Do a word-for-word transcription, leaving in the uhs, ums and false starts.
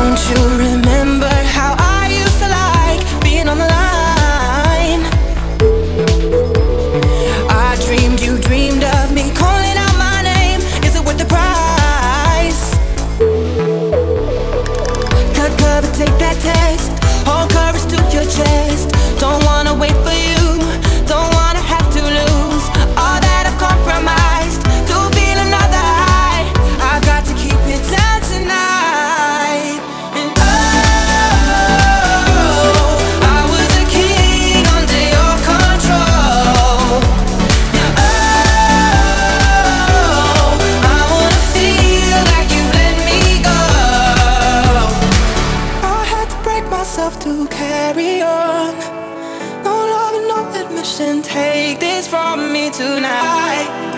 Don't you remember how I used to like being on the line? I dreamed you dreamed of me calling out my name. Is it worth the price? Cut cover, take that test. Hold courage to your chest. Don't wanna wait for you. Don't wanna have to lose all that I've compromised to feel another high. I've got to keep it down tonight. And oh, I was a king under your control. Yeah, oh, I wanna feel like you let me go. I had to break myself to carry on. No love and no admission. Take this from me tonight.